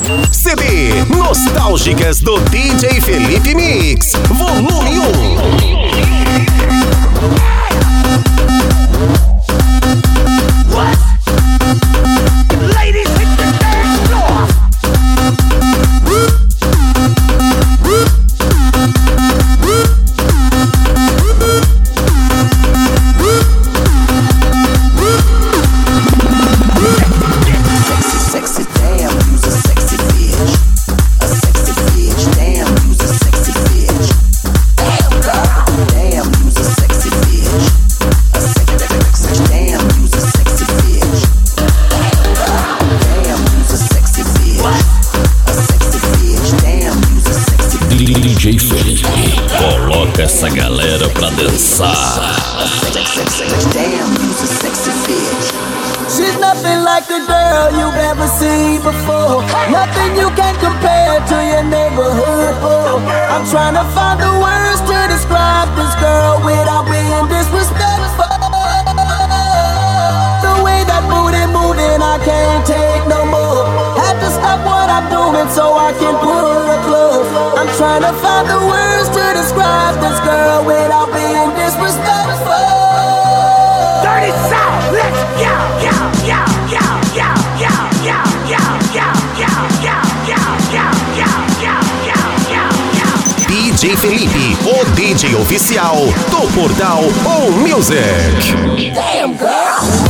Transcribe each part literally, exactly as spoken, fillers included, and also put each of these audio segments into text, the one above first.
C D Nostálgicas do D J Felipe Mix, volume um. D J Felipe, coloca essa galera pra dançar. She's nothing like the girl you've ever seen before. Nothing you can compare to your neighborhood. Oh, I'm trying to find the words to describe this girl without being disrespectful. The way that booty moving, I can't take no more. Had to stop what I'm doing so I can pull her close. I'm trying to find the words to describe this girl without being disrespectful. Dirty South, let's go, go, go, go, go, go, go, go, go, go, go, go, go, go, go, go, go. D J Felipe, o D J oficial do portal All Music. Damn girl.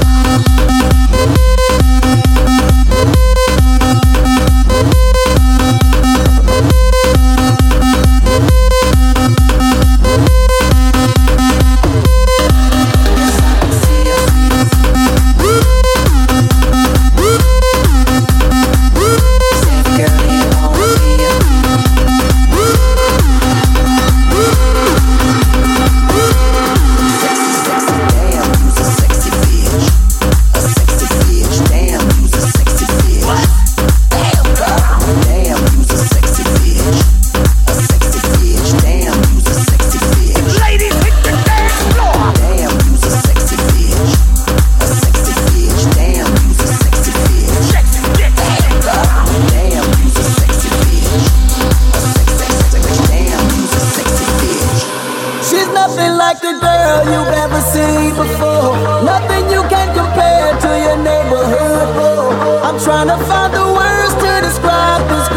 Like the girl you've ever seen before. Nothing you can compare to your neighborhood. Oh, I'm trying to find the words to describe this